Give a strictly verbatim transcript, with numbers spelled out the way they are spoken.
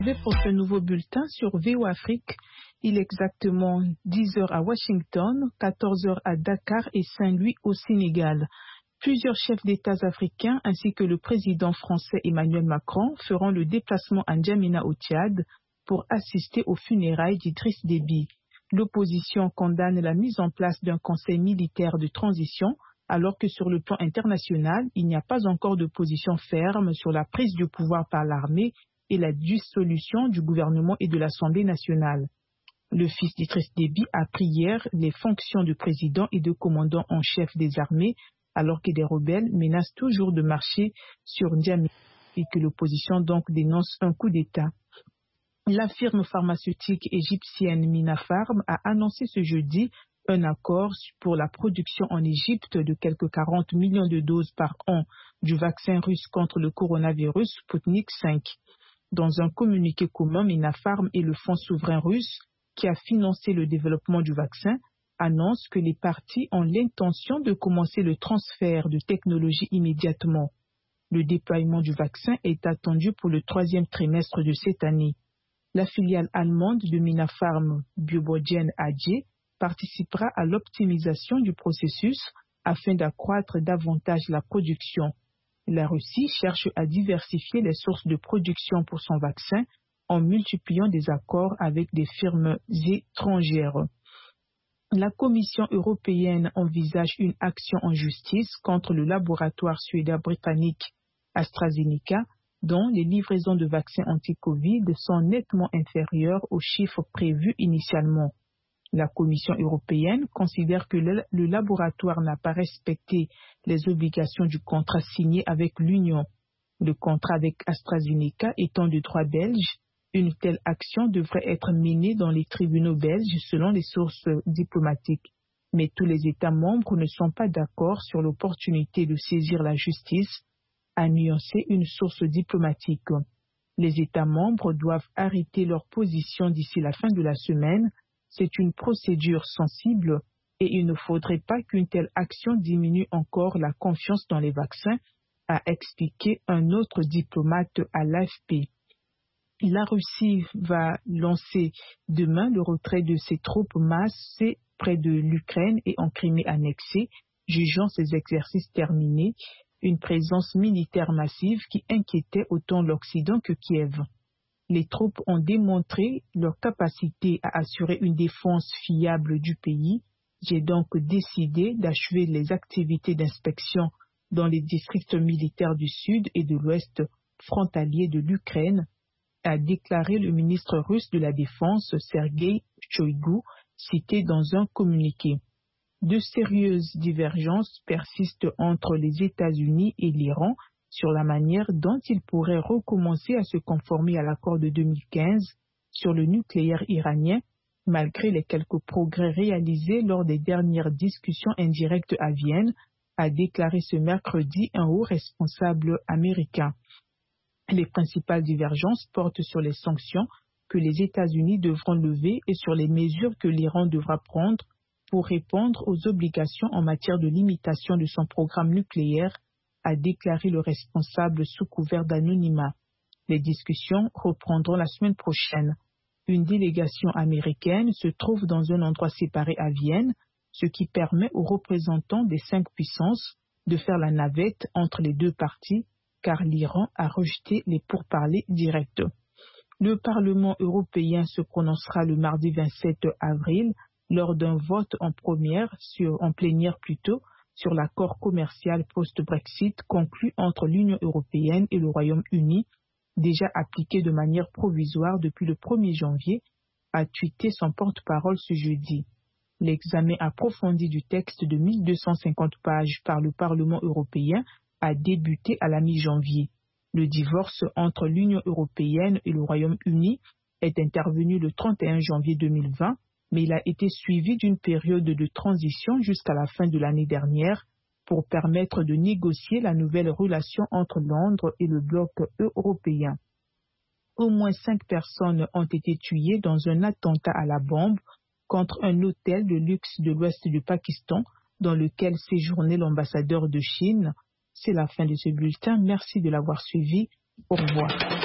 Pour ce nouveau bulletin sur V O Afrique, il est exactement dix heures à Washington, quatorze heures à Dakar et Saint-Louis au Sénégal. Plusieurs chefs d'État africains ainsi que le président français Emmanuel Macron feront le déplacement à N'Djamena au Tchad pour assister aux funérailles d'Idriss Déby. L'opposition condamne la mise en place d'un conseil militaire de transition alors que sur le plan international, il n'y a pas encore de position ferme sur la prise du pouvoir par l'armée et la dissolution du gouvernement et de l'Assemblée nationale. Le fils d'Idriss Déby a pris hier les fonctions de président et de commandant en chef des armées, alors que des rebelles menacent toujours de marcher sur N'Djamena et que l'opposition donc dénonce un coup d'État. La firme pharmaceutique égyptienne Minapharm a annoncé ce jeudi un accord pour la production en Égypte de quelques quarante millions de doses par an du vaccin russe contre le coronavirus Sputnik cinq. Dans un communiqué commun, Minapharm et le Fonds souverain russe, qui a financé le développement du vaccin, annoncent que les parties ont l'intention de commencer le transfert de technologie immédiatement. Le déploiement du vaccin est attendu pour le troisième trimestre de cette année. La filiale allemande de Minapharm, Biobogen A G, participera à l'optimisation du processus afin d'accroître davantage la production. La Russie cherche à diversifier les sources de production pour son vaccin en multipliant des accords avec des firmes étrangères. La Commission européenne envisage une action en justice contre le laboratoire suédo-britannique AstraZeneca, dont les livraisons de vaccins anti-Covid sont nettement inférieures aux chiffres prévus initialement. La Commission européenne considère que le, le laboratoire n'a pas respecté les obligations du contrat signé avec l'Union. Le contrat avec AstraZeneca étant de droit belge, une telle action devrait être menée dans les tribunaux belges selon les sources diplomatiques. Mais tous les États membres ne sont pas d'accord sur l'opportunité de saisir la justice, a nuancé une source diplomatique. Les États membres doivent arrêter leur position d'ici la fin de la semaine. C'est une procédure sensible et il ne faudrait pas qu'une telle action diminue encore la confiance dans les vaccins, a expliqué un autre diplomate à l'A F P. La Russie va lancer demain le retrait de ses troupes massées près de l'Ukraine et en Crimée annexée, jugeant ces exercices terminés, une présence militaire massive qui inquiétait autant l'Occident que Kiev. Les troupes ont démontré leur capacité à assurer une défense fiable du pays. J'ai donc décidé d'achever les activités d'inspection dans les districts militaires du sud et de l'ouest frontaliers de l'Ukraine, a déclaré le ministre russe de la Défense, Sergei Shoigu, cité dans un communiqué. De sérieuses divergences persistent entre les États-Unis et l'Iran sur la manière dont ils pourraient recommencer à se conformer à l'accord de deux mille quinze sur le nucléaire iranien, malgré les quelques progrès réalisés lors des dernières discussions indirectes à Vienne, a déclaré ce mercredi un haut responsable américain. Les principales divergences portent sur les sanctions que les États-Unis devront lever et sur les mesures que l'Iran devra prendre pour répondre aux obligations en matière de limitation de son programme nucléaire, a déclaré le responsable sous couvert d'anonymat. Les discussions reprendront la semaine prochaine. Une délégation américaine se trouve dans un endroit séparé à Vienne, ce qui permet aux représentants des cinq puissances de faire la navette entre les deux parties, car l'Iran a rejeté les pourparlers directs. Le Parlement européen se prononcera le mardi vingt-sept avril lors d'un vote en première, sur, en plénière plutôt, sur l'accord commercial post-Brexit conclu entre l'Union européenne et le Royaume-Uni, déjà appliqué de manière provisoire depuis le premier janvier, a tweeté son porte-parole ce jeudi. L'examen approfondi du texte de mille deux cent cinquante pages par le Parlement européen a débuté à la mi-janvier. Le divorce entre l'Union européenne et le Royaume-Uni est intervenu le trente et un janvier deux mille vingt, mais il a été suivi d'une période de transition jusqu'à la fin de l'année dernière pour permettre de négocier la nouvelle relation entre Londres et le bloc européen. Au moins cinq personnes ont été tuées dans un attentat à la bombe contre un hôtel de luxe de l'ouest du Pakistan dans lequel séjournait l'ambassadeur de Chine. C'est la fin de ce bulletin. Merci de l'avoir suivi. Au revoir.